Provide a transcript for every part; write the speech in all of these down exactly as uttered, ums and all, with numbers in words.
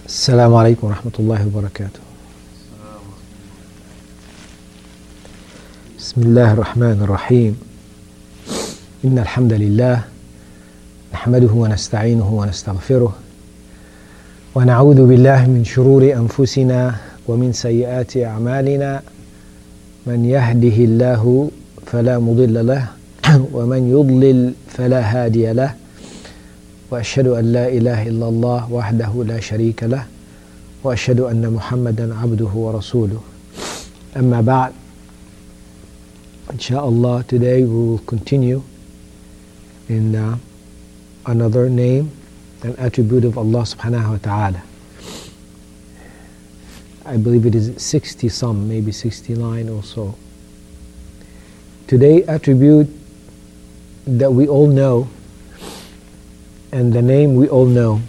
السلام عليكم ورحمة الله وبركاته. بسم الله الرحمن الرحيم. إن الحمد لله نحمده ونستعينه ونستغفره ونعوذ بالله من شرور أنفسنا ومن سيئات أعمالنا، من يهده الله فلا مضل له ومن يضلل فلا هادي له، وأشهد أن لا إله إلا الله وحده لا شريك له، وأشهد أن محمدا عبده ورسوله. أما بعد, inshallah, today we will continue in uh, another name and attribute of Allah subhanahu wa ta'ala. I believe it is sixty some, maybe sixty-nine or so. Today, attribute that we all know and the name we all know,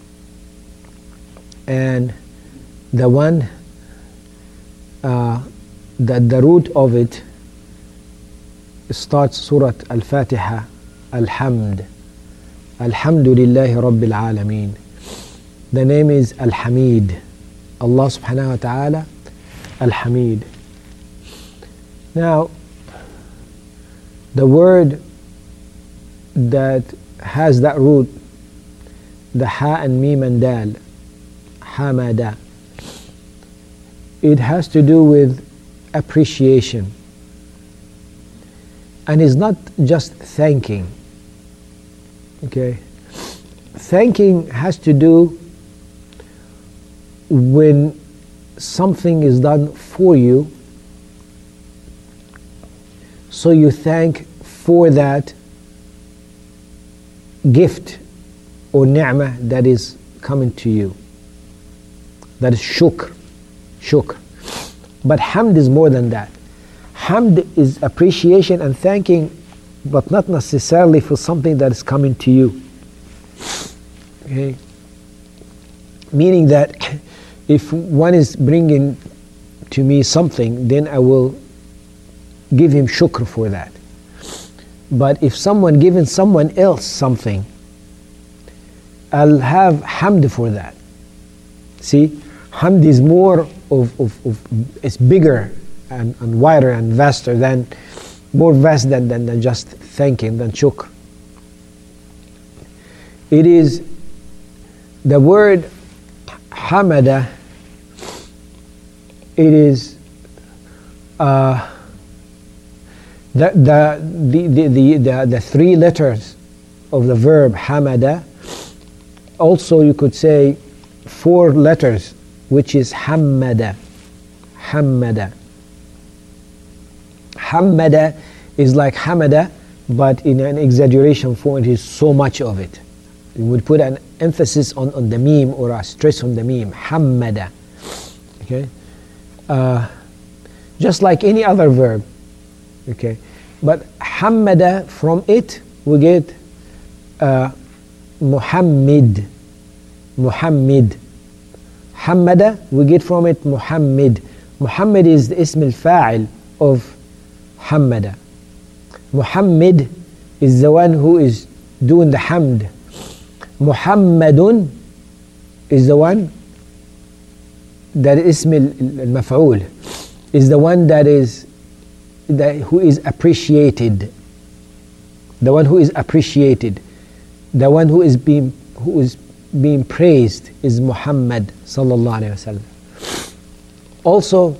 and the one uh, that the root of it starts Surah Al-Fatiha, Al-Hamd. Alhamdulillahi Rabbil Alameen. The name is Al-Hamid. Allah subhanahu wa ta'ala, Al-Hamid. Now, the word that has that root, the ha and mim and dal, hamada, it has to do with appreciation, and is not just thanking. Okay, thanking has to do when something is done for you, so you thank for that gift or ni'mah that is coming to you. That is shukr. Shukr. But hamd is more than that. Hamd is appreciation and thanking, but not necessarily for something that is coming to you. Okay? Meaning that if one is bringing to me something, then I will give him shukr for that. But if someone giving someone else something, I'll have hamd for that. See, hamd is more of, of, of it's bigger and, and wider and vaster than, more vast than, than, than just thanking, than shukr. It is the word hamada, it is uh, The, the, the, the, the, the, the three letters of the verb hamada, also you could say four letters, which is hammada. Hammada. Hammada is like hamada, but in an exaggeration form. It is so much of it. You would put an emphasis on, on the meme or a stress on the meme. Hammada. Okay? Uh, just like any other verb. Okay, but hammada, from it we get uh, Muhammad. Muhammad. Hammada, we get from it Muhammad. Muhammad is the ism al-fa'il of hammada. Muhammad is the one who is doing the hamd. Muhammadun is the one that ism al-maf'ul, is the one that is That who is appreciated, the one who is appreciated, the one who is being who is being praised is Muhammad sallallahu alaihi wasallam. Also,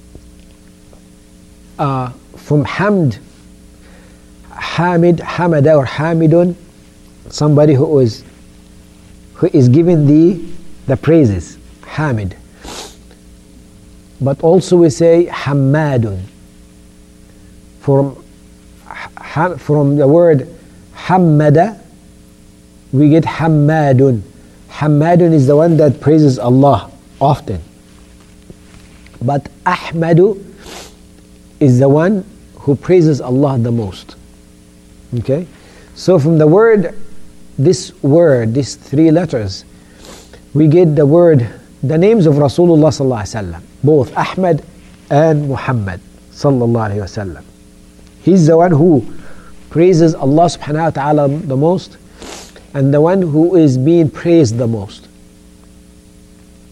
uh, from hamd, hamid, hamada or hamidun, somebody who is who is given the the praises, hamid. But also we say hammadun. From, from the word hammada, we get hammadun. Hammadun is the one that praises Allah often. But ahmadu is the one who praises Allah the most. Okay? So from the word, this word, these three letters, we get the word, the names of Rasulullah sallallahu alaihi wasallam, both Ahmad and Muhammad sallallahu alaihi wasallam. He's the one who praises Allah subhanahu wa ta'ala the most, and the one who is being praised the most.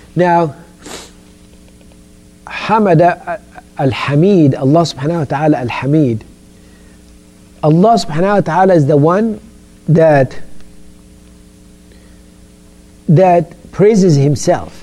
Now, Hamada al-Hamid, Allah subhanahu wa ta'ala al-Hamid. Allah subhanahu wa ta'ala is the one that that praises himself.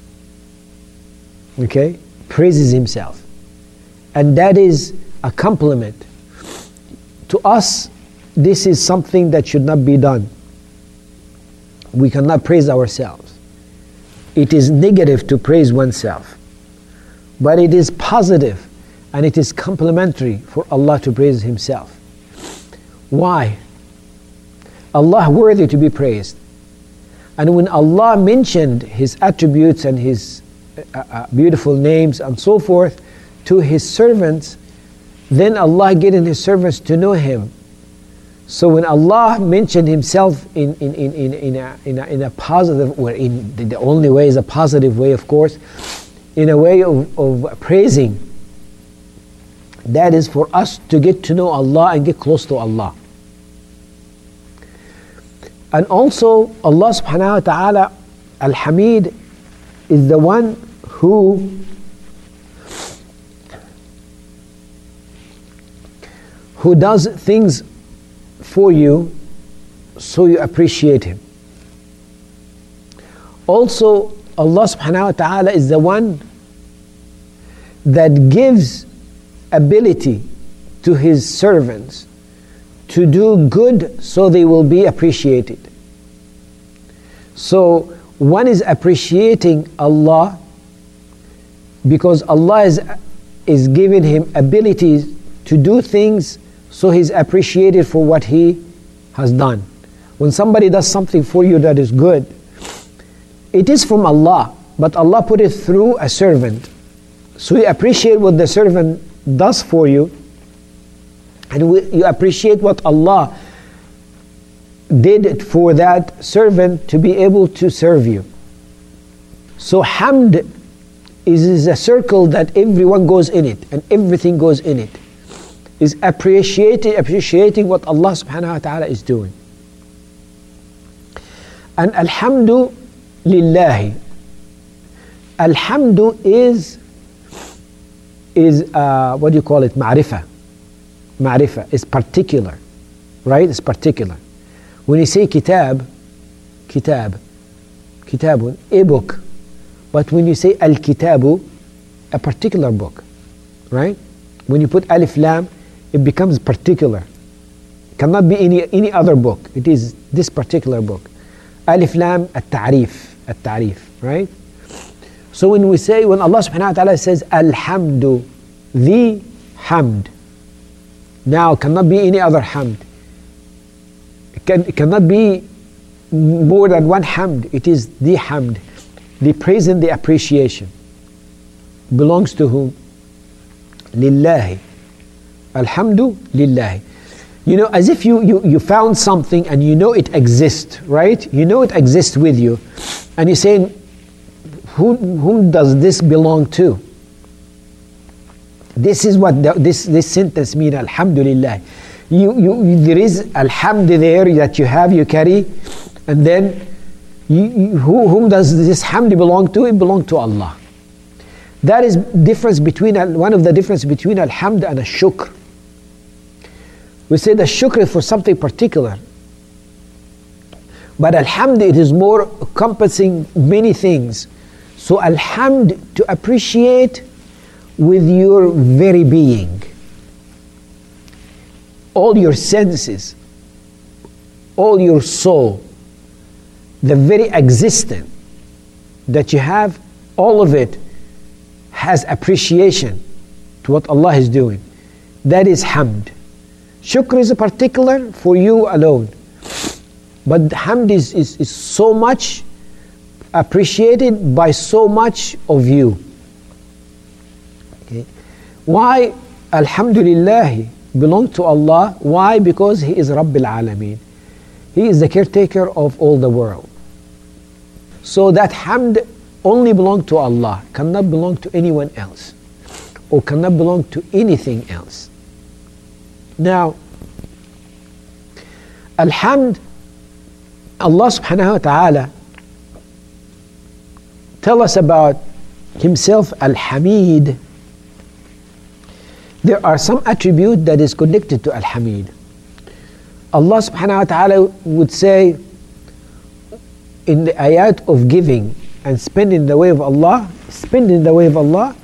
Okay? Praises himself. And that is a compliment. To us, this is something that should not be done. We cannot praise ourselves. It is negative to praise oneself. But it is positive and it is complimentary for Allah to praise himself. Why? Allah worthy to be praised. And when Allah mentioned his attributes and his uh, uh, beautiful names and so forth to his servants, then Allah getting his servants to know him. So when Allah mentioned himself in, in, in, in, in, a, in, a, in a positive way, in the, the only way is a positive way, of course, in a way of, of praising, that is for us to get to know Allah and get close to Allah. And also Allah subhanahu wa ta'ala al-Hamid is the one who who does things for you so you appreciate him. Also Allah subhanahu wa ta'ala is the one that gives ability to his servants to do good so they will be appreciated. So one is appreciating Allah because Allah is, is giving him abilities to do things so he's appreciated for what he has done. When somebody does something for you that is good, it is from Allah, but Allah put it through a servant. So you appreciate what the servant does for you, and we, you appreciate what Allah did for that servant to be able to serve you. So hamd is, is a circle that everyone goes in it, and everything goes in it. Is appreciating, appreciating what Allah subhanahu wa ta'ala is doing. And alhamdu lillahi. Alhamdu is, is uh, what do you call it? Ma'rifah. Ma'rifah is particular, right? It's particular. When you say kitab, kitab, kitabun, a book. But when you say al-kitabu, a particular book, right? When you put alif lam, it becomes particular. It cannot be any, any other book. It is this particular book. Alif lam at-ta'rif, at-ta'rif, right? So when we say, when Allah subhanahu wa ta'ala says, alhamdu, the hamd, now it cannot be any other hamd. It, can, it cannot be more than one hamd. It is the hamd. The praise and the appreciation belongs to whom? Lillahi. Alhamdu lillahi. You know, as if you, you, you found something and you know it exists, right? You know it exists with you. And you're saying, who, whom does this belong to? This is what the, this, this sentence means, alhamdulillah. You, you, there is alhamd there that you have, you carry, and then you, you, who, whom does this hamd belong to? It belongs to Allah. That is difference between, one of the difference between alhamd and a shukr. We say the shukr is for something particular. But alhamd, it is more encompassing many things. So alhamd, to appreciate with your very being. All your senses, all your soul, the very existence that you have, all of it has appreciation to what Allah is doing. That is hamd. Shukr is a particular for you alone. But hamd is, is, is so much appreciated by so much of you. Okay. Why alhamdulillah belong to Allah? Why? Because He is Rabbil Alameen. He is the caretaker of all the world. So that hamd only belong to Allah, cannot belong to anyone else, or cannot belong to anything else. Now, alhamd, Allah subhanahu wa ta'ala tell us about himself, Al-Hamid, there are some attribute that is connected to Al-Hamid. Allah subhanahu wa ta'ala would say in the ayat of giving and spending in the way of Allah, spend in the way of Allah,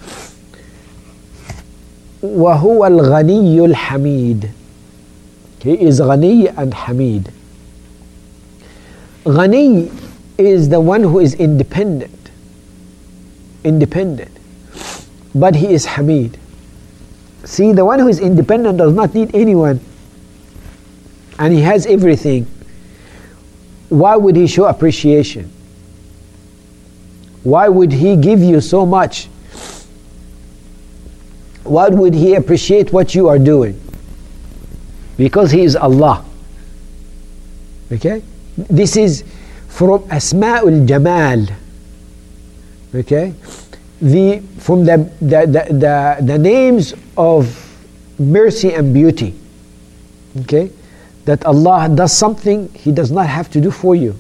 وَهُوَ الْغَنِيُّ الْحَمِيدُ. He is Ghani and Hamid. Ghani is the one who is independent, independent, but he is Hamid. See, the one who is independent does not need anyone, and he has everything. Why would he show appreciation? Why would he give you so much? Why would he appreciate what you are doing? Because he is Allah. Okay? This is from Asma'ul Jamal. Okay? The, from the, the, the, the, the names of mercy and beauty. Okay? That Allah does something He does not have to do for you.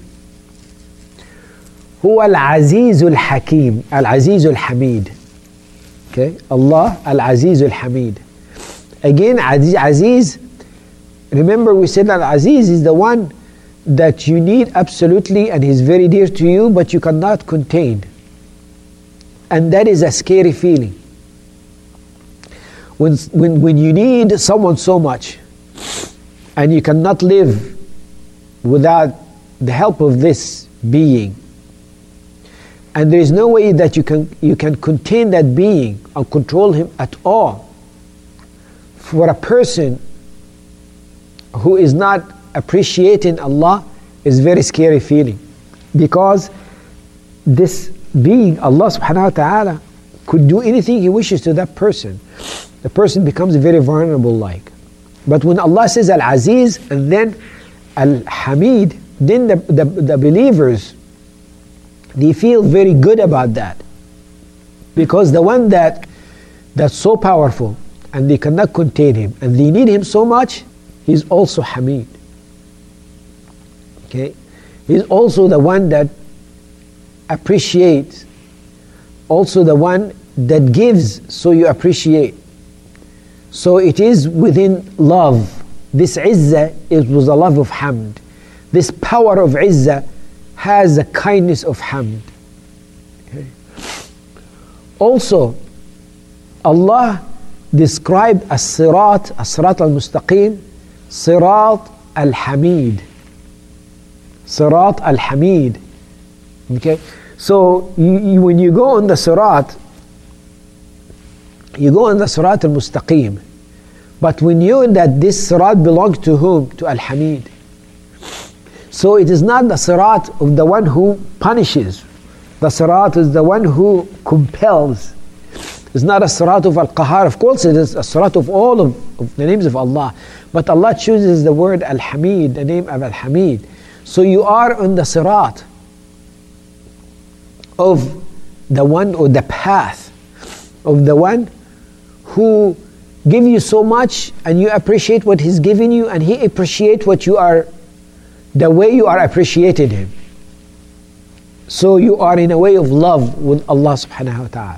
هو العزيز الحكيم, العزيز الحميد. Okay? Allah Al-Aziz Al-Hamid. Again, Aziz, Aziz, remember we said Al-Aziz is the one that you need absolutely and He's very dear to you, but you cannot contain. And that is a scary feeling. When, when, when you need someone so much, and you cannot live without the help of this being, and there is no way that you can you can contain that being or control him at all. For a person who is not appreciating Allah, is very scary feeling, because this being, Allah subhanahu wa ta'ala, could do anything He wishes to that person. The person becomes very vulnerable like. But when Allah says Al-Aziz and then Al-Hamid, then the, the, the believers, they feel very good about that. Because the one that that's so powerful and they cannot contain Him and they need Him so much, He's also Hamid. Okay? He's also the one that appreciates, also the one that gives, so you appreciate. So it is within love. This Izzah is with the love of Hamd. This power of Izzah has the kindness of Hamd. Okay. Also, Allah described as-sirat, as-sirat al-mustaqim, sirat al-hamid. Sirat al-hamid. Okay? So you, you, when you go on the sirat, you go on the sirat al-mustaqim. But we knew that this sirat belongs to whom? To al-hamid. So it is not the sirat of the one who punishes. The sirat is the one who compels. It's not a sirat of al-qahar. Of course it is a sirat of all of, of the names of Allah. But Allah chooses the word al-hamid, the name of al-hamid. So you are on the sirat of the one, or the path of the one who give you so much, and you appreciate what He's giving you, and He appreciates what you are, the way you are appreciating Him. So you are in a way of love with Allah subhanahu wa ta'ala.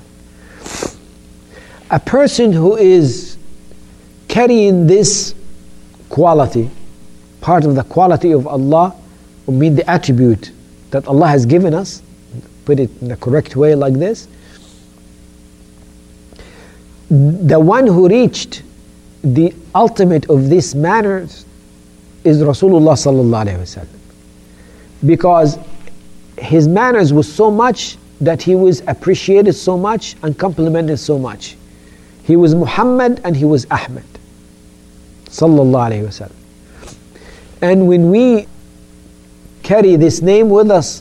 A person who is carrying this quality, part of the quality of Allah, will mean the attribute that Allah has given us, put it in the correct way like this. The one who reached the ultimate of these manners is Rasulullah sallallahu alaihi wasallam, because his manners was so much that he was appreciated so much and complimented so much. He was Muhammad and he was Ahmed sallallahu alaihi wasallam. And when we carry this name with us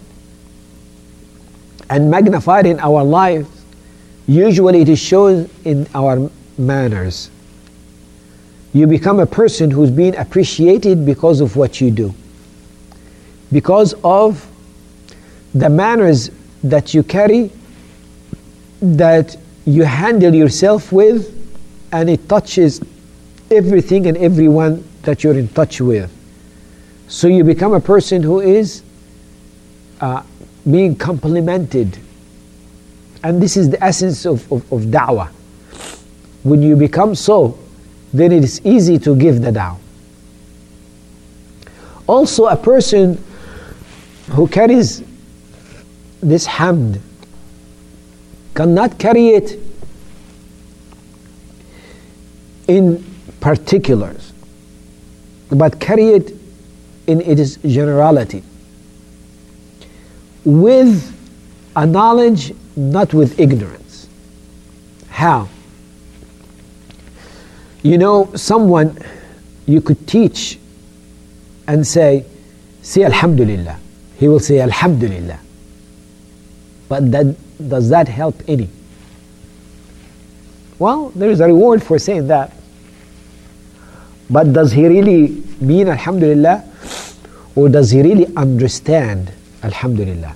and magnify it in our life, usually it is shown in our manners. You become a person who's being appreciated because of what you do, because of the manners that you carry, that you handle yourself with, and it touches everything and everyone that you're in touch with. So you become a person who is uh, being complimented And this is the essence of, of, of da'wah. When you become so, then it is easy to give the da'wah. Also, a person who carries this hamd cannot carry it in particulars, but carry it in its generality, with a knowledge, not with ignorance. How? You know, someone you could teach and say, say Alhamdulillah. He will say Alhamdulillah. But that, does that help any? Well, there is a reward for saying that. But does he really mean Alhamdulillah? Or does he really understand Alhamdulillah?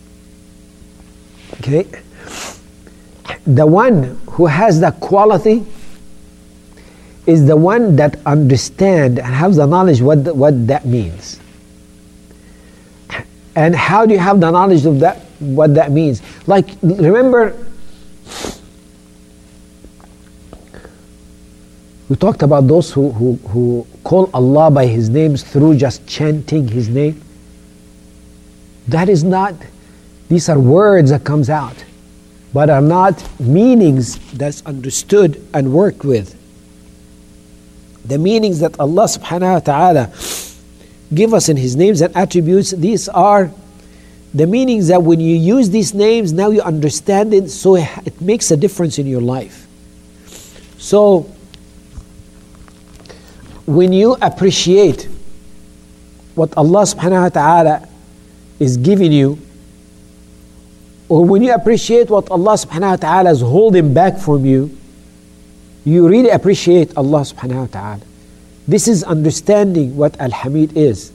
Okay? The one who has that quality is the one that understands and has the knowledge what, the, what that means. And how do you have the knowledge of that, what that means? Like, remember, we talked about those who, who, who call Allah by His names through just chanting His name. That is not, these are words that comes out, but are not meanings that's understood and worked with. The meanings that Allah subhanahu wa ta'ala give us in His names and attributes, these are the meanings that when you use these names, now you understand it, so it makes a difference in your life. So, when you appreciate what Allah subhanahu wa ta'ala is giving you, or when you appreciate what Allah subhanahu wa ta'ala is holding back from you, you really appreciate Allah subhanahu wa ta'ala. This is understanding what Al-Hamid is.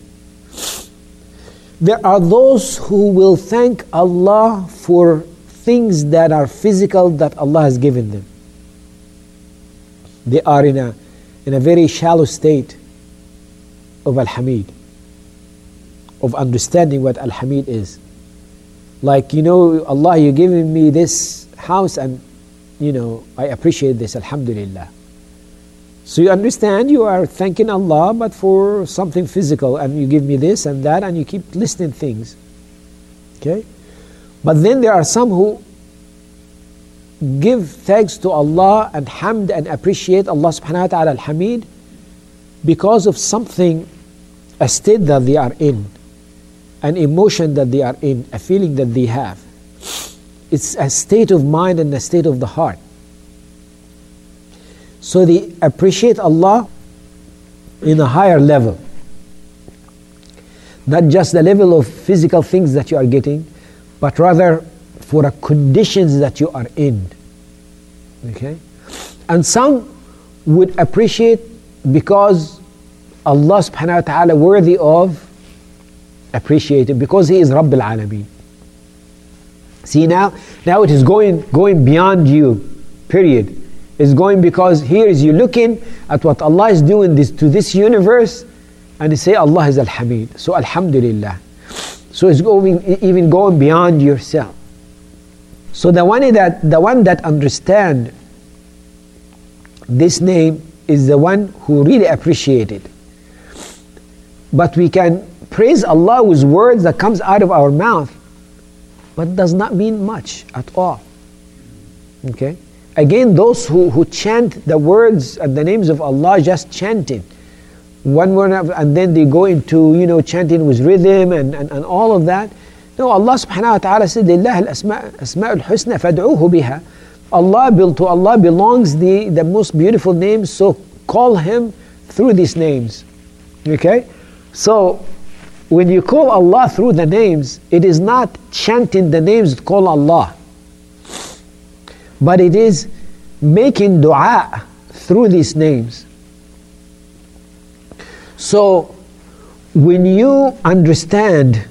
There are those who will thank Allah for things that are physical that Allah has given them. They are in a in a very shallow state of Al-Hamid, of understanding what Al-Hamid is. Like, you know, Allah, you're giving me this house and, you know, I appreciate this, Alhamdulillah. So you understand, you are thanking Allah, but for something physical, and you give me this and that, and you keep listing things. Okay? But then there are some who give thanks to Allah and hamd and appreciate Allah subhanahu wa ta'ala al-Hamid because of something, a state that they are in, an emotion that they are in, a feeling that they have. It's a state of mind and a state of the heart. So they appreciate Allah in a higher level. Not just the level of physical things that you are getting, but rather for the conditions that you are in. Okay? And some would appreciate because Allah subhanahu wa ta'ala worthy of appreciating, because He is Rabb al-Alameen. See, now, now it is going, going beyond you, period. It's going because here is you looking at what Allah is doing this, to this universe, and you say Allah is Al-Hamid. So Alhamdulillah. So it's going, even going beyond yourself. So the one that the one that understand this name is the one who really appreciate it. But we can praise Allah with words that comes out of our mouth, but does not mean much at all. Okay? Again, those who, who chant the words and the names of Allah, just chanting one word, and then they go into, you know, chanting with rhythm and, and, and all of that. No, Allah subhanahu wa ta'ala said, لِلَّهِ الْأَسْمَاءُ الْحُسْنَى فَادْعُوهُ بِهَا. Allah, to Allah belongs the, the most beautiful names, so call Him through these names. Okay? So, when you call Allah through the names, it is not chanting the names that call Allah, but it is making dua through these names. So, when you understand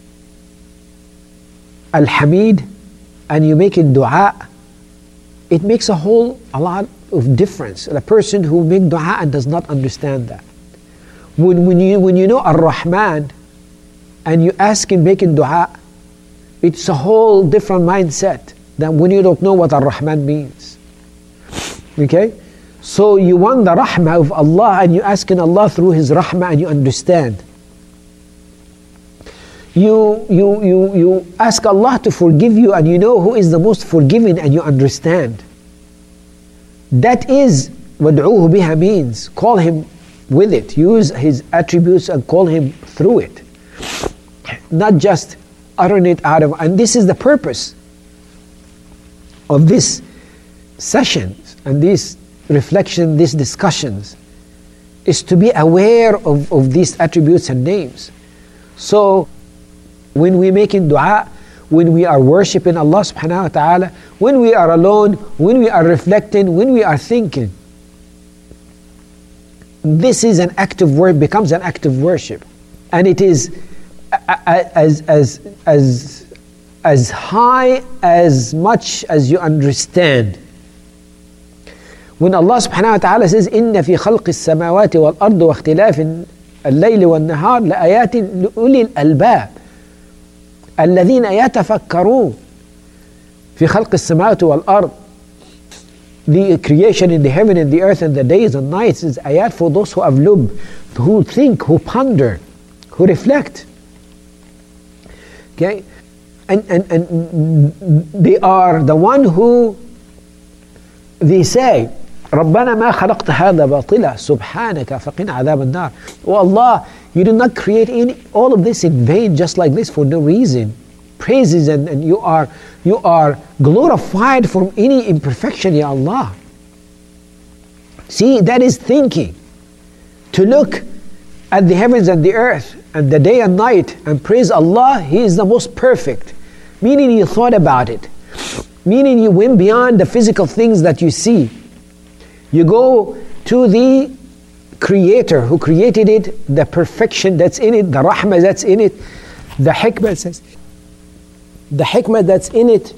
Al-Hamid and you make it dua, it makes a whole a lot of difference. A person who makes dua and does not understand that. When, when, you, when you know Ar-Rahman and you ask him making dua, it's a whole different mindset. than when you don't know what Ar-Rahman means. Okay? So you want the rahmah of Allah and you asking Allah through His rahmah and you understand. You, you, you, you ask Allah to forgive you and you know who is the most forgiving and you understand. That is what وَادْعُوهُ بِهَا means. Call Him with it. Use His attributes and call Him through it. Not just uttering it out of... And this is the purpose of this sessions and this reflection, these discussions, is to be aware of, of these attributes and names. So when we making dua, when we are worshipping Allah subhanahu wa ta'ala, when we are alone, when we are reflecting, when we are thinking, this is an act of worship, becomes an act of worship. And it is as, as, as, as high, as much as you understand. When Allah subhanahu wa ta'ala says, إِنَّ فِي خَلْقِ السَّمَاوَاتِ وَالْأَرْضِ وَاخْتِلَافِ اللَّيْلِ وَالنَّهَارِ لَآيَاتٍ لِأُولِي الْأَلْبَابِ الَّذِينَ يَتَفَكَّرُونَ فِي خَلْقِ السَّمَاوَاتِ وَالْأَرْضِ. The creation in the heaven and the earth and the days and nights is ayat for those who have lub, who think, who ponder, who reflect. Okay? And, and, and they are the one who they say, رَبَّنَا مَا خَلَقْتَ هَذَا بَاطِلًا سُبْحَانَكَ فَقِنَا عَذَابَ النَّارِ. Oh Allah, you did not create any, all of this in vain, just like this, for no reason. Praises and, and you are you are glorified from any imperfection, Ya Allah. See, that is thinking. To look at the heavens and the earth and the day and night and praise Allah, He is the most perfect. Meaning you thought about it. Meaning you went beyond the physical things that you see. You go to the Creator who created it, the perfection that's in it, the rahmah that's in it, the hikmah says, the hikmah that's in it,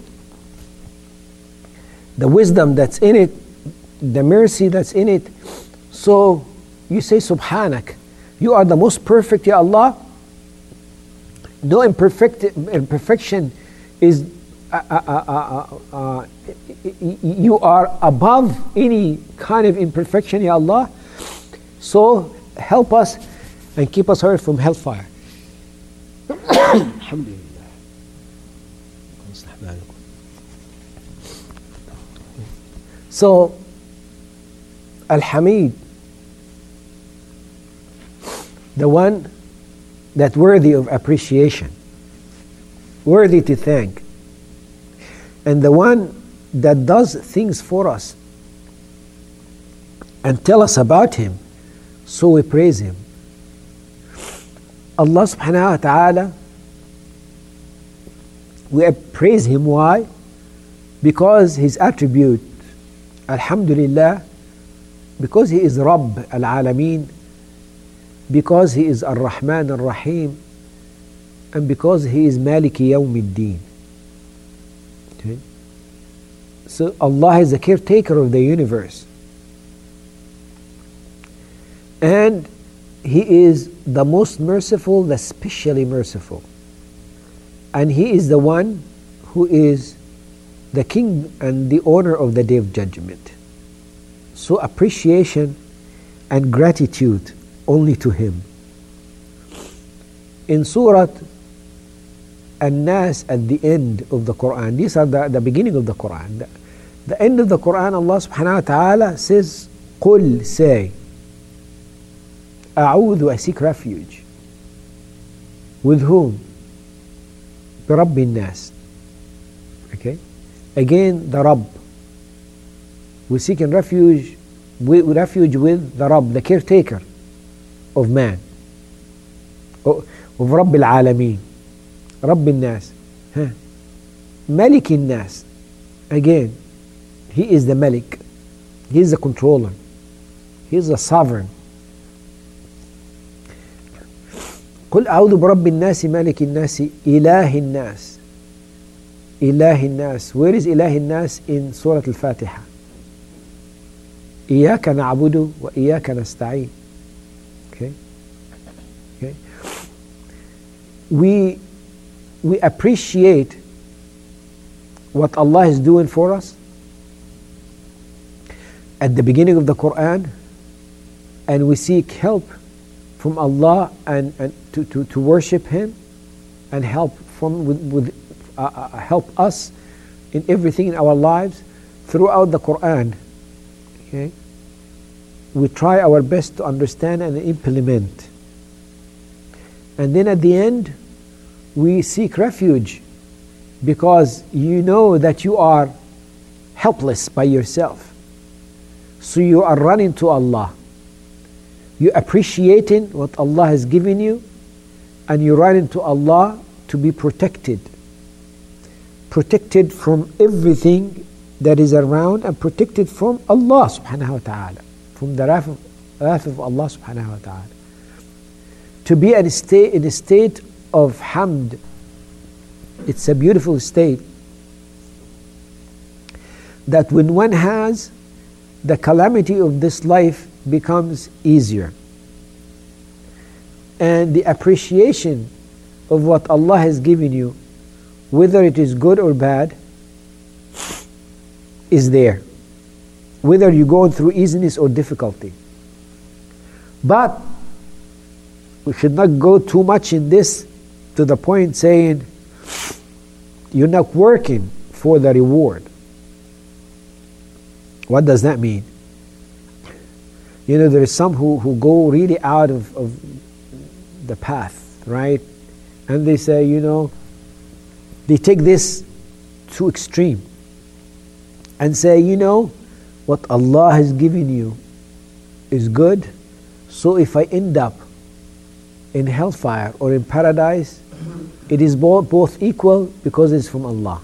the wisdom that's in it, the mercy that's in it. So you say, Subhanak, you are the most perfect, Ya Allah. No imperfect, imperfection is, uh, uh, uh, uh, uh, you are above any kind of imperfection, Ya Allah. So help us and keep us away from hellfire. Alhamdulillah. So, Al-Hamid, the one that worthy of appreciation, worthy to thank, and the one that does things for us and tell us about Him, so we praise Him. Allah subhanahu wa ta'ala, we praise Him. Why? Because His attribute, Alhamdulillah, because He is Rabb al-Alameen, because He is Ar-Rahman Ar-Rahim, and because He is Maliki Yawmiddin. Okay? So Allah is the caretaker of the universe. And He is the most merciful, the specially merciful. And He is the one who is the king and the owner of the day of judgment. So appreciation and gratitude only to Him. In Surah An-Nas at the end of the Quran, these are the, the beginning of the Quran. The, the end of the Quran, Allah subhanahu wa ta'ala says, قُل, say, أعوذ, I seek refuge. With whom? برب الناس. Okay? Again, the Rabb. We seek in refuge, we, refuge with the Rabb, the caretaker of man. Of رب العالمين. رب الناس. Huh? Malik الناس. Again, He is the Malik. He is the controller. He is the sovereign. قل أعوذ برب الناس ملك الناس إله الناس. إله الناس. Where is إله الناس in Surah Al-Fatiha? إياك نعبد وإياك نستعين. Okay? Okay? We, we appreciate what Allah is doing for us at the beginning of the Quran, and we seek help from Allah and, and to, to, to worship Him and help from with, with uh, uh, help us in everything in our lives throughout the Quran. Okay, we try our best to understand and implement, and then at the end we seek refuge, because you know that you are helpless by yourself, so you are running to Allah. You appreciating what Allah has given you, and you run into Allah to be protected. Protected from everything that is around, and protected from Allah subhanahu wa ta'ala, from the wrath of, wrath of Allah subhanahu wa ta'ala. To be in a state, in a state of hamd, it's a beautiful state, that when one has, the calamity of this life becomes easier, and the appreciation of what Allah has given you, whether it is good or bad, is there, whether you're going through easiness or difficulty. But we should not go too much in this to the point saying you're not working for the reward. What does that mean? You know, there is some who, who go really out of, of the path, right? And they say, you know, they take this to extreme and say, you know, what Allah has given you is good, so if I end up in hellfire or in paradise, it is both, both equal, because it's from Allah.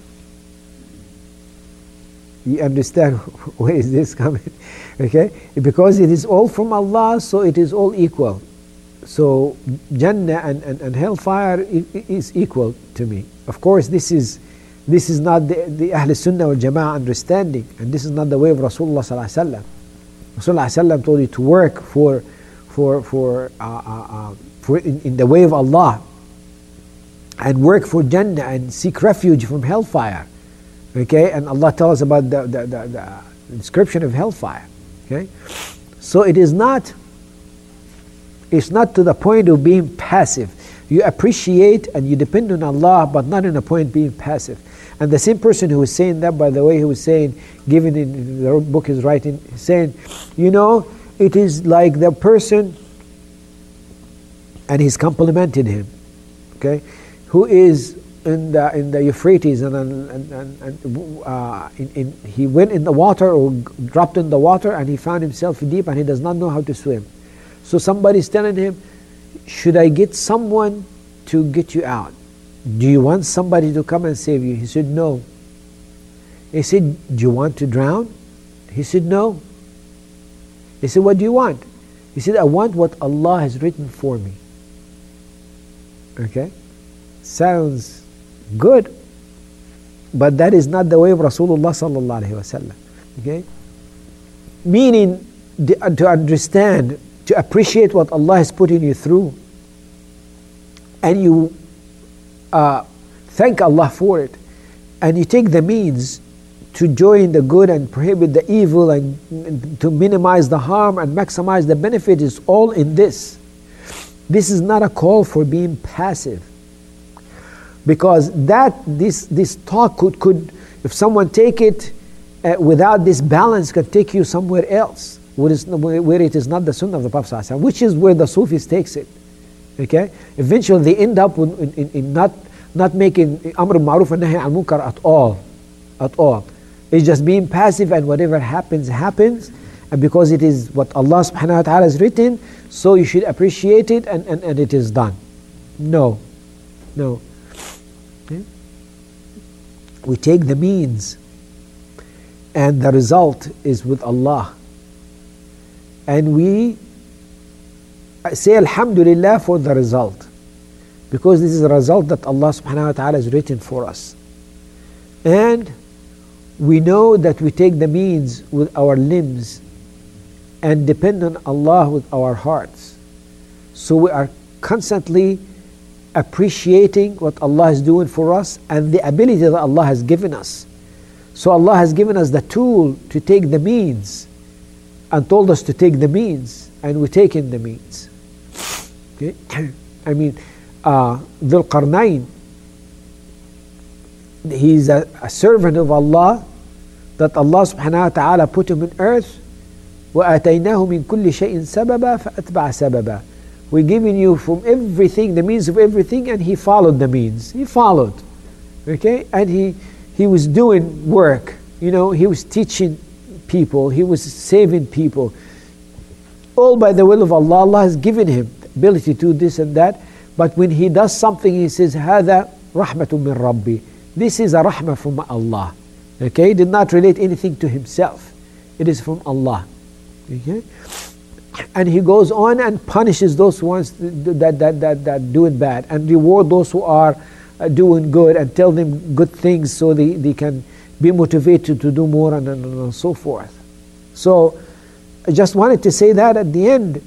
You understand where is this coming? Okay? Because it is all from Allah, so it is all equal. So Jannah and, and, and hellfire is equal to me. Of course, this is this is not the, the Ahl Sunnah wal Jama'ah understanding, and this is not the way of Rasulullah sallallahu alaihi wasallam. Rasulullah sallallahu alaihi wasallam told you to work for for for uh, uh, uh, for in, in the way of Allah, and work for Jannah and seek refuge from hellfire. Okay, and Allah tells us about the, the, the, the description of hellfire. Okay, so it is not it's not to the point of being passive. You appreciate and you depend on Allah, but not in a point being passive. And the same person who was saying that, by the way, who was saying, given in the book is writing, saying, you know, it is like the person, and he's complimented him, okay, who is in the in the Euphrates, and and, and, and uh, in, in, he went in the water or dropped in the water, and he found himself deep, and he does not know how to swim. So somebody's telling him, should I get someone to get you out? Do you want somebody to come and save you? He said, no. He said, do you want to drown? He said, no. He said, what do you want? He said, I want what Allah has written for me. Okay? Sounds good, but that is not the way of Rasulullah sallallahu alaihi wasallam. Okay? Meaning, to understand, to appreciate what Allah has put in you through, and you uh, thank Allah for it, and you take the means to join the good and prohibit the evil, and, and to minimize the harm and maximize the benefit, is all in this. This is not a call for being passive, because that this this talk could could if someone take it uh, without this balance, could take you somewhere else, where, is, where it is not the Sunnah of the Prophet ﷺ, which is where the Sufis takes it. Okay, eventually they end up in, in, in not not making Amr Ma'ruf and Nahy al Munkar at all, at all. It's just being passive, and whatever happens happens, and because it is what Allah subhanahu wa ta'ala has written, so you should appreciate it, and, and, and it is done. No, no. Okay? We take the means, and the result is with Allah, and we say Alhamdulillah for the result, because this is a result that Allah subhanahu wa ta'ala has written for us. And we know that we take the means with our limbs and depend on Allah with our hearts. So we are constantly appreciating what Allah is doing for us and the ability that Allah has given us. So Allah has given us the tool to take the means and told us to take the means, and we take in the means. Okay? I mean, uh, Dhul Qarnayn, he's a, a servant of Allah that Allah subhanahu wa ta'ala put him in earth. وَآتَيْنَاهُ مِنْ كُلِّ شَيْءٍ سَبَبًا فَأَتْبَعَ سَبَبًا. We're giving you from everything, the means of everything, and he followed the means. He followed. Okay? And he, he was doing work. You know, he was teaching people. He was saving people. All by the will of Allah. Allah has given him the ability to do this and that. But when he does something, he says, هَذَا رَحْمَةٌ مِّن رَبِّي. This is a rahmah from Allah. Okay? He did not relate anything to himself. It is from Allah. Okay? And he goes on and punishes those ones that, that, that, that do it bad, and reward those who are uh, doing good, and tell them good things so they, they can be motivated to do more, and, and, and so forth. So I just wanted to say that at the end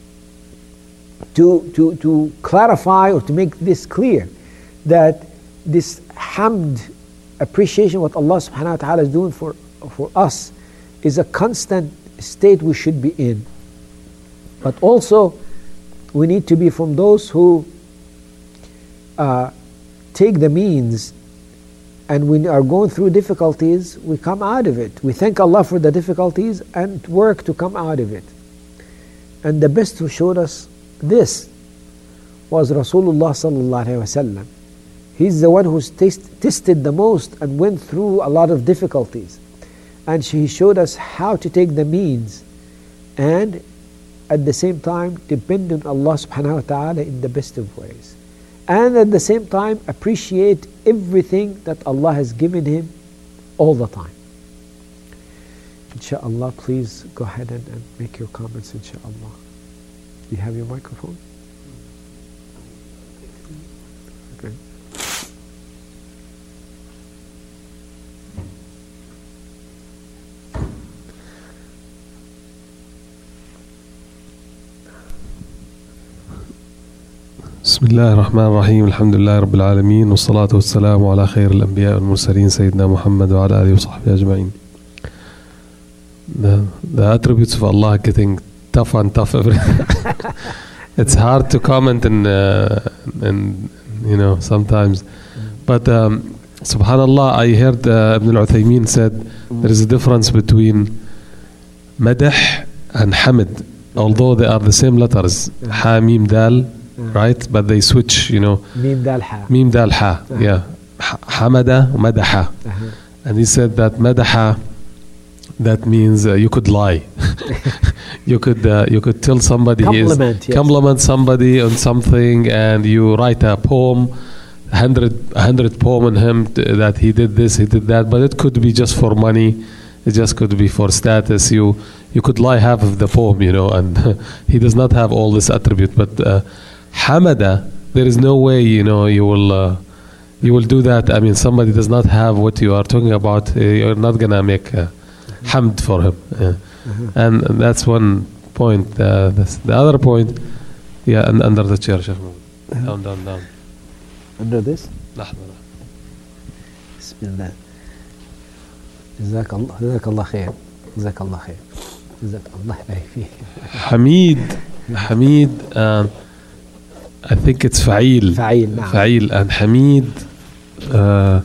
to, to, to clarify or to make this clear, that this hamd, appreciation what Allah subhanahu wa ta'ala is doing for, for us, is a constant state we should be in. But also we need to be from those who uh, take the means, and when we are going through difficulties, we come out of it. We thank Allah for the difficulties and work to come out of it. And the best who showed us this was Rasulullah sallallahu alaihi wasallam. He's the one who's test, tested the most and went through a lot of difficulties. And he showed us how to take the means and at the same time depend on Allah subhanahu wa ta'ala in the best of ways. And at the same time appreciate everything that Allah has given him all the time. Insha'Allah, please go ahead and, and make your comments, insha'Allah. Do you have your microphone? Okay. بسم الله الرحمن الرحيم الحمد لله رب العالمين والصلاة والسلام على خير الأنبياء والمرسلين سيدنا محمد وعلى آله وصحبه أجمعين. The, the attributes of Allah are getting tougher and tougher. It's hard to comment and, uh, and you know, sometimes. But um, subhanallah, I heard uh, Ibn al-Uthaymin said there is a difference between madh and hamd, although they are the same letters, ha, mim, dal, right? But they switch, you know. Mim, dal, ha. Mim, dal, ha, yeah. Hamada, madaha. Uh-huh. And he said that madaha, that means uh, you could lie. you could uh, you could tell somebody compliment, is, yes. compliment somebody on something, and you write a poem, hundred hundred poem on him t- that he did this, he did that, but it could be just for money, it just could be for status. You you could lie half of the poem, you know, and he does not have all this attribute. But uh, hamada, there is no way, you know, you will uh, you will do that. I mean, somebody does not have what you are talking about, uh, you're not gonna make uh, hamd for him. Yeah. Mm-hmm. And, and that's one point. Uh, the other point, yeah, and under the chair, Sheikh. Mm-hmm. Down, down, down. Under this? لحظة. Bismillah. جزاك الله جزاك الله خير جزاك الله خير جزاك الله يبارك Hamid, Hamid, um, I think it's Fa'il. Fa'il, نعم. Fa'il and Hamid. Uh,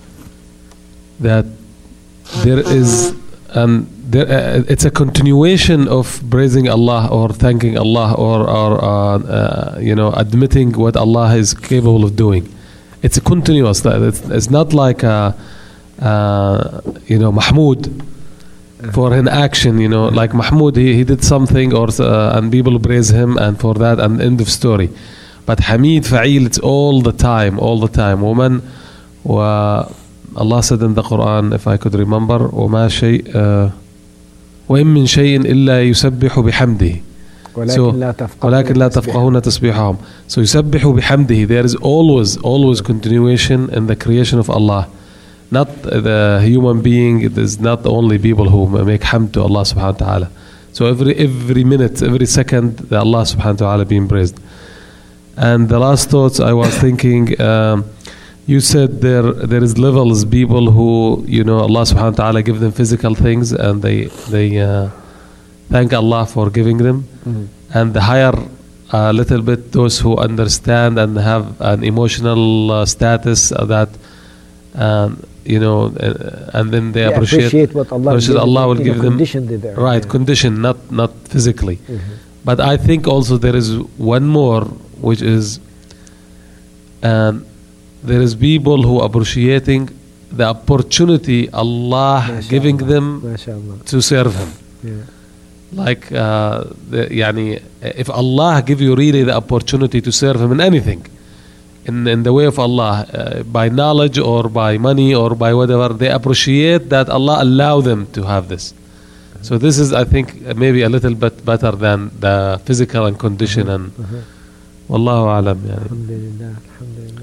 that there is and there, uh, it's a continuation of praising Allah or thanking Allah or, or uh, uh, you know, admitting what Allah is capable of doing. It's a continuous. It's, it's not like a, uh, you know, Mahmoud for an action. You know, like Mahmoud, he, he did something, or uh, and people praise him, and for that, and end of story. But Hamid, Fa'il, it's all the time, all the time. Woman, wa Allah said in the Quran, if I could remember, وما شيء uh, وإن من شيء إلا يسبح بحمده. ولكن لا تفقهون ولكن لا تفقهون تسبيحهم. So يسبح بحمده. There is always, always continuation in the creation of Allah. Not the human being. It is not only people who make hamd to Allah subhanahu wa ta'ala. So every every minute, every second, the Allah subhanahu wa ta'ala being praised. And the last thoughts I was thinking, um, you said there there is levels people who, you know, Allah subhanahu wa ta'ala give them physical things and they they uh, thank Allah for giving them. Mm-hmm. And the higher a little bit those who understand and have an emotional uh, status uh, that um, you know uh, and then they, they appreciate, appreciate what Allah, appreciate Allah will in give the them condition they're there. right Yeah. condition, not not physically. Mm-hmm. But I think also there is one more, which is um, there is people who appreciating the opportunity Allah MashaAllah. giving them MashaAllah. to serve Him. Yeah. Like, uh, the, يعني, if Allah give you really the opportunity to serve Him in anything, in, in the way of Allah, uh, by knowledge or by money or by whatever, they appreciate that Allah allow them to have this. So this is, I think, uh, maybe a little bit better than the physical and condition. And Wallahu alam. Yani. Alhamdulillah, alhamdulillah.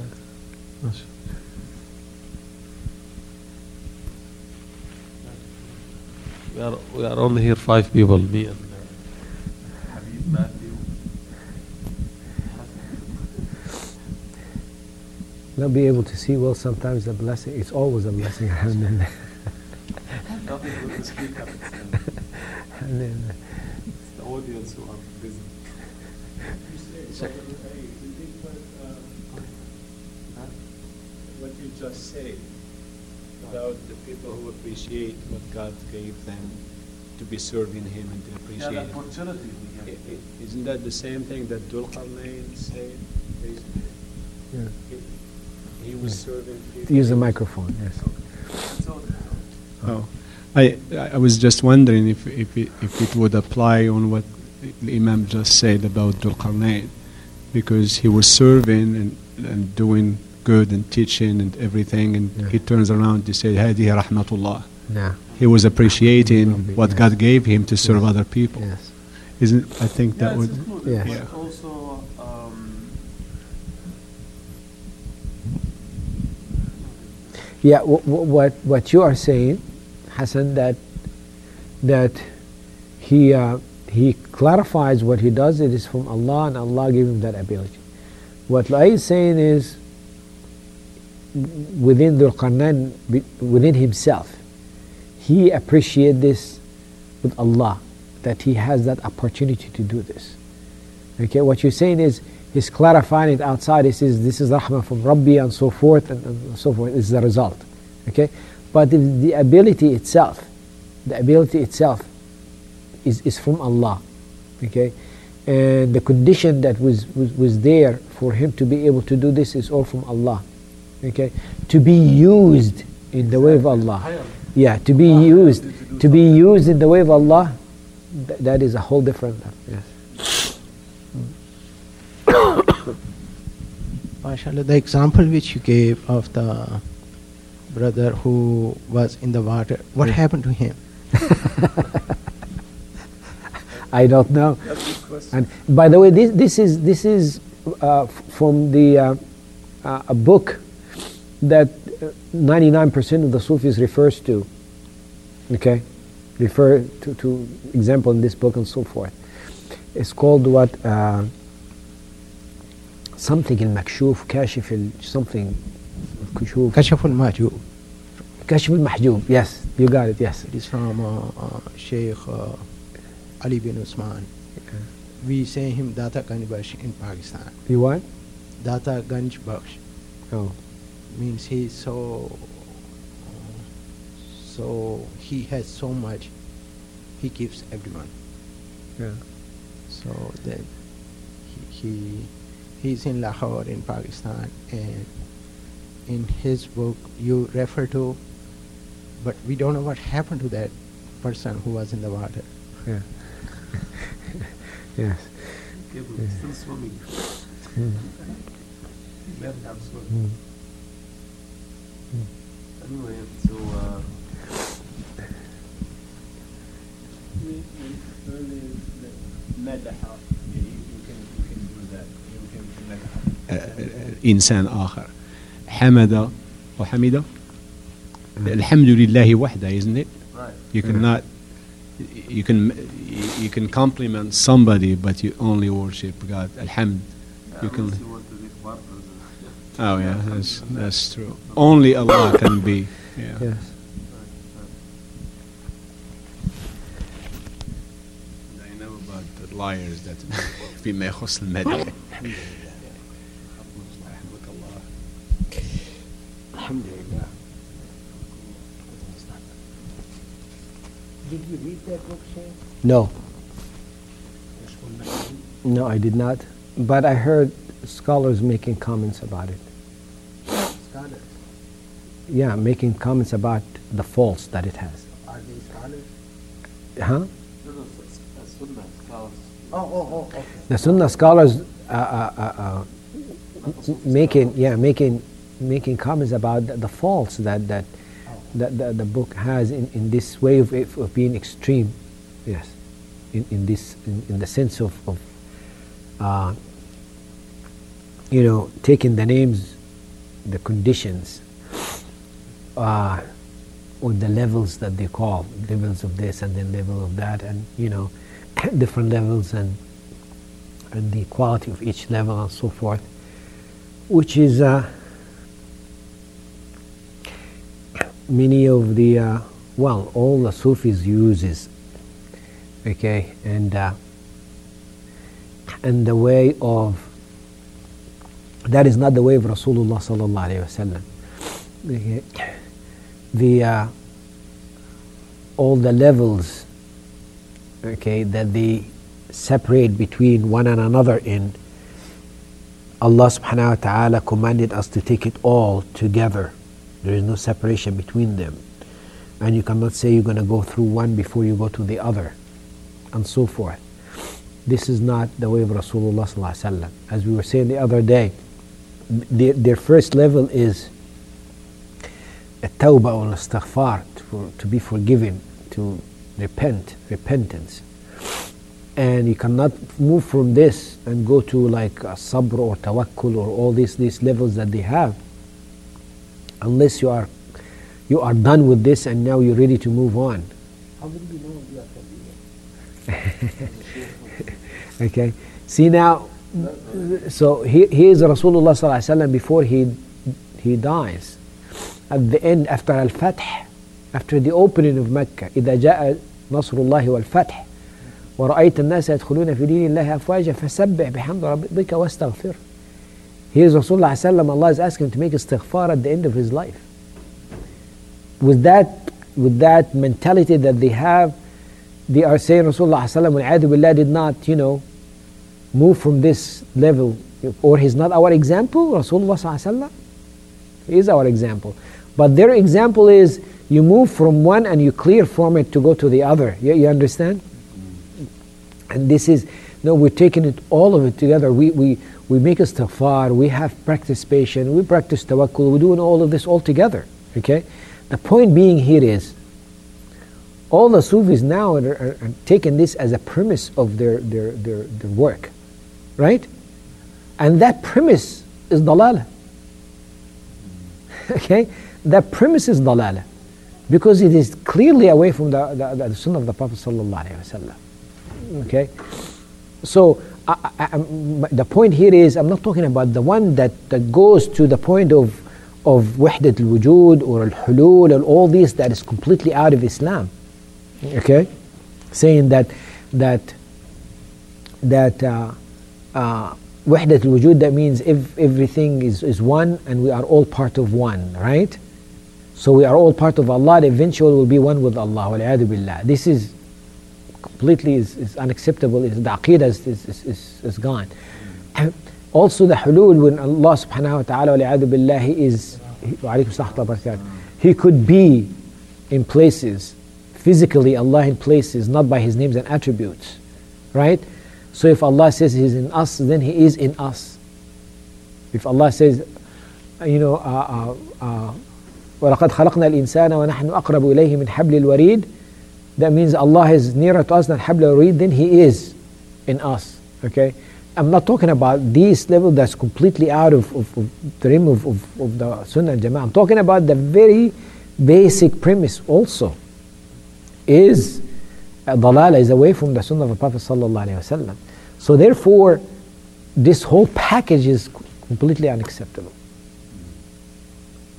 We are, we are only here five people, me and uh, Habib, Matthew. Not be able to see well sometimes a blessing. It's always a blessing. Alhamdulillah. Nothing with the speaker. Alhamdulillah. It's the audience who are busy. What you just said about the people who appreciate what God gave them to be serving Him and to appreciate Yeah, it. the opportunity we I- get. i- Isn't that the same thing that Dhul Qarnayn said? Basically? Yeah. He, he was serving people. Use the microphone, yes. That's all. Oh, I I was just wondering if if it, if it would apply on what the Imam just said about Dhul Qarnayn, because he was serving and, and doing good and teaching and everything, and Yeah. he turns around to say, "Hadi rahmatullah." Yeah. He was appreciating what Yes. God gave him to serve Yes. other people. Yes. Isn't I think that would. Yes. Yeah. Also, um, Yeah, w- w- what what you are saying, Hassan, that that he uh, he clarifies what he does. It is from Allah, and Allah gave him that ability. What Lu'ay is saying is within Dhul Qarnayn, be- within himself, he appreciates this with Allah, that he has that opportunity to do this. Okay, what you're saying is he's clarifying it outside. He says this is rahmah from Rabbi and so forth and, and so forth is the result. Okay, but the, the ability itself, the ability itself is, is from Allah. Okay, and the condition that was, was, was there for him to be able to do this is all from Allah. Okay, to be used in the way of Allah. Yeah, to be used, to be used in the way of Allah, th- that is a whole different. Yes. MashaAllah, the example which you gave of the brother who was in the water, what happened to him? I don't know. And by the way, this this is this is uh, f- from the uh, uh, a book that ninety-nine percent of the Sufis refers to. Okay, refer to, to example in this book and so forth. It's called what uh, something in Makshuf, Kashif al something, Kushuf, Kashaf al-Mahjub. Kashif al Mahjub. Yes, you got it. Yes. It is from uh, uh, Sheikh uh, Ali bin Usman. We say him Data Ganj Bakhsh in Pakistan. You what? Data Ganj Bakhsh Oh. means he's so, so he has so much, he gives everyone. Yeah. So then he, he he's in Lahore in Pakistan, and in his book you refer to, but we don't know what happened to that person who was in the water. Yeah. Yes. still swimming. Mm. Let them swim. Mm. Anyway, so uh, إنسان آخر حمد وحمد الحمد لله وحده, isn't it? right. You cannot you can you can compliment somebody but you only worship God. Alhamd. You can Unless you want to make partners. Oh yeah, that's that's true. Only Allah can be. Yeah. Yes. I know about the liars that فيما يخص المدح. Alhamdulillah. Did you read that book, Shaykh? No. No, I did not. But I heard scholars making comments about it. Scholars. Yeah, making comments about the faults that it has. Are they scholars? Huh? Oh, oh, oh, okay. The Sunnah scholars uh, uh, uh, uh, making, yeah, making, making comments about the, the faults that that, that the, the book has in, in this way of, of being extreme. Yes, in, in this, in, in the sense of, of uh, you know, taking the names, the conditions, uh, or the levels that they call levels of this and then level of that, and you know, different levels and and the quality of each level and so forth, which is uh, many of the uh, well, all the Sufis uses, okay, and uh, and the way of that is not the way of Rasulullah sallallahu alaihi wasallam. Okay. The uh, all the levels, okay, that they separate between one and another in, Allah subhanahu wa ta'ala commanded us to take it all together. There is no separation between them, and you cannot say you're going to go through one before you go to the other, and so forth. This is not the way of Rasulullah sallallahu alaihi wasallam. As we were saying the other day, their, their first level is at-tawbah or istighfar, to, to be forgiven, to repent, repentance. And you cannot move from this and go to like a sabr or tawakkul or all these these levels that they have, unless you are you are done with this and now you're ready to move on. How will you know you are forgiven? Okay. See now, so he, he is Rasulullah sallallahu alaihi wasallam before he he dies. At the end, after al-Fath, after the opening of Mecca, إذا جاء نصر الله والفتح ورأيت الناس يدخلون في دين الله أفواجا فسبح بحمد ربك واستغفر. He is Rasulullah sallallahu. Allah is asking him to make istighfar at the end of his life. With that, with that mentality that they have, they are saying Rasulullah sallallahu alaihi wasallam did not, you know, move from this level, or he's not our example. Rasulullah sallallahu alaihi wasallam, he is our example. But their example is you move from one and you clear from it to go to the other. You, you understand? And this is, no, we're taking it, all of it together. We we we make istighfar, we have practice patience, we practice tawakkul, we're doing all of this all together. Okay? The point being here is, all the Sufis now are, are, are taking this as a premise of their, their, their, their work. Right? And that premise is dalala. Okay? That premise is dalala, because it is clearly away from the, the, the sunnah of the Prophet sallallahu alaihi wasallam. Okay, so I, I, the point here is, I'm not talking about the one that, that goes to the point of of wahdat al-wujud or al-hulul and all this that is completely out of Islam. Okay, saying that that that uh, uh, wahdat al-wujud, that means if everything is, is one and we are all part of one, right? So we are all part of Allah, eventually will be one with Allah. Wal-'iyadhu billah. This is completely is, is unacceptable. Is the aqidah is, is, is, is gone. And also the hulul, when Allah subhanahu wa ta'ala wal-'iyadhu billah, he is he, he could be in places, physically Allah in places, not by his names and attributes. Right? So if Allah says he's in us, then he is in us. If Allah says, you know, uh, uh, uh, وَلَقَدْ خَلَقْنَا الْإِنسَانَ وَنَحْنُ أَقْرَبُ إِلَيْهِ مِنْ حَبْلِ الْوَرِيدِ. That means Allah is nearer to us than حبل الوريد, then He is in us. Okay? I'm not talking about this level that's completely out of, of, of the realm of, of, of the Sunnah and Jama'ah. I'm talking about the very basic premise also. Is uh, dalala, is away from the Sunnah of the Prophet sallallahu alaihi wasallam. So therefore, this whole package is completely unacceptable.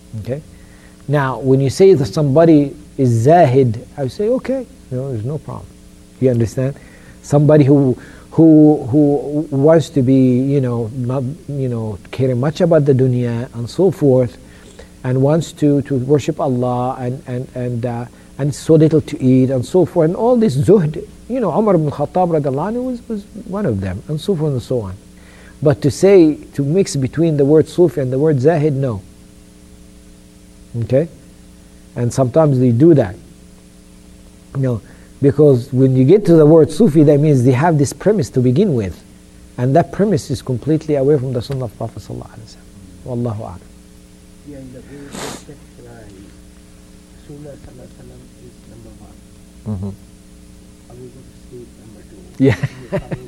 Okay? Now, when you say that somebody is zahid, I say, okay, you know, there's no problem. You understand? Somebody who who who wants to be, you know, not, you know, caring much about the dunya and so forth, and wants to, to worship Allah and and and uh, and so little to eat and so forth, and all this zuhd. You know, Umar ibn Khattab radiallahu anhu was, was one of them, and so forth and so on. But to say, to mix between the word Sufi and the word Zahid, no. Okay? And sometimes they do that. You know, because when you get to the word Sufi, that means they have this premise to begin with. And that premise is completely away from the Sunnah of Prophet sallallahu alaihi wasallam. Wallahu a'lam. Yeah, in the way of right, Rasulullah sallallahu alaihi wasallam is number one. Mm-hmm. Abu Bakr Siddiq number two. Yeah.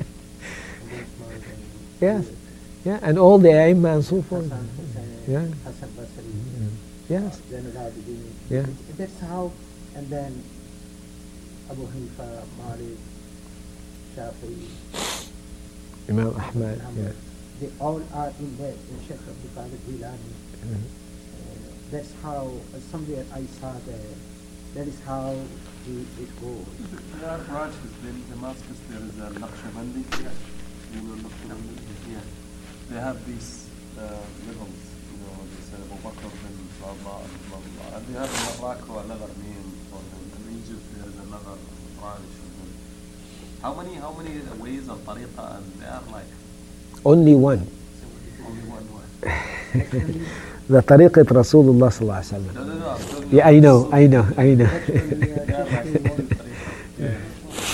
Yes. Yeah, and all the Aimma and so forth. Hassan, Hussain, Yeah. Hassan Basri, Yes. Zainul Abidin. Yeah. That's how, and then Abu Hanifa, Malik, Shafi'i, Imam Ahmad. Ahmad. Yeah. They all are in there. The Sheikh Abdul Qadir Jilani. Mhm. Uh, that's how, uh, somewhere I saw that, that is how it, it goes. There are branches in Damascus. There is a Naqshbandi. You know, Naqshbandi. Yeah. They have these uh, levels. You know, they say Abu Bakr bin blah blah blah blah. And they have in Morocco another name for them. In Egypt there is another branch of them. How many how many ways of tariqa, and they are like Only one. only one way. The tariqat Rasulullah sallallahu alaihi wasallam. No, no, no. I'm talking Yeah, I know, I know, I know. They are like one tariqa. Yeah. Yeah,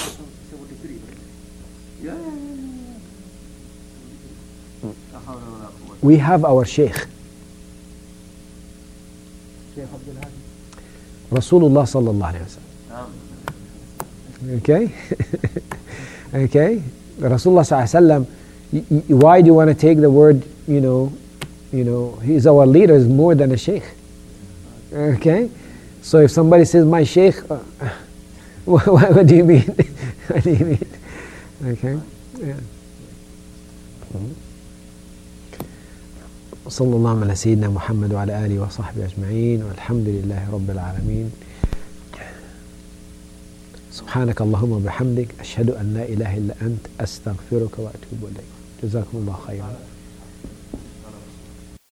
yeah, yeah, yeah. La hawla wa la quwwata. We have our Sheikh, Sheikh Abdul Hadi. Rasulullah sallallahu alaihi wasallam. Naam. Okay? Okay? Rasulullah sallallahu alaihi wasallam, y- y- why do you want to take the word, you know, you know, he's our leader, is more than a sheikh. Okay? So if somebody says, my sheikh, uh, what, what do you mean? What do you mean? Okay? Yeah. وصلى الله على سيدنا محمد وعلى آله وصحبه أجمعين والحمد لله رب العالمين. سبحانك اللهم وبحمدك أشهد أن لا إله إلا أنت أستغفرك وأتوب إليك. جزاكم الله خيرا.